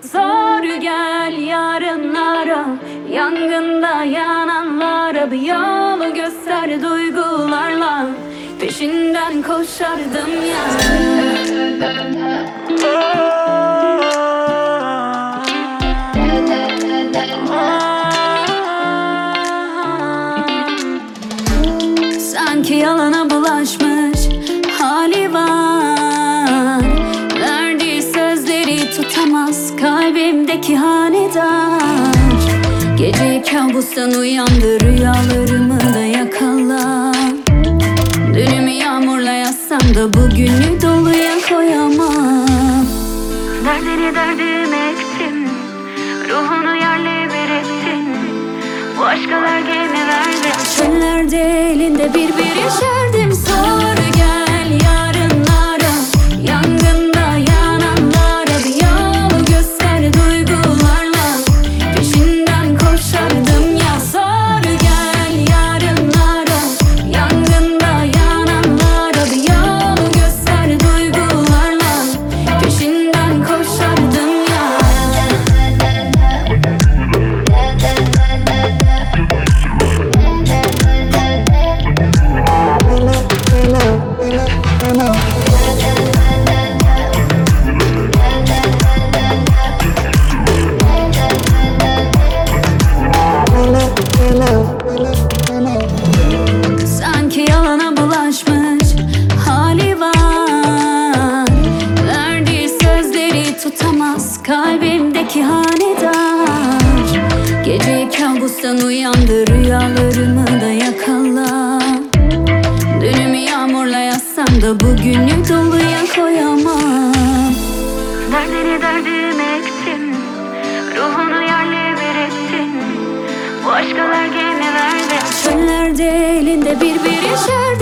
Zor gel yarınlara, yangında yananlara bir yolu göster duygularla. Peşinden koşardım ya. Sanki yalana bulaşmış hali var. Verdiği sözleri tutamaz kalbimdeki hanedar. Gece kabustan uyandı, rüyalarımı da yakala. Dünümü yağmurla yazsam da bugünü doluya koyamam. Derdini derdime ettin, ruhunu yerle bir ettin. Bu aşkalar gene verdi. Çöllerde elinde bir içerdim. Sor gel yarınlara, yangında yananlara bir yol göster duygularla. Peşinden koşardım ya. Sor gel yarınlara, yangında yananlara bir yol göster duygularla. Peşinden koşardım ya. Sanki yalana bulaşmış hali var. Verdiği sözleri tutamaz kalbimdeki hanedar. Gece kabustan uyandı, rüyalarımı da yakala. Dünümü yağmurla yazsam da bugünü doluya koyamam. Derdini derdime ettin, ruhunu yerle bir ettin. Bu aşkalar gene verdi. Çöllerde elinde bir içerdim.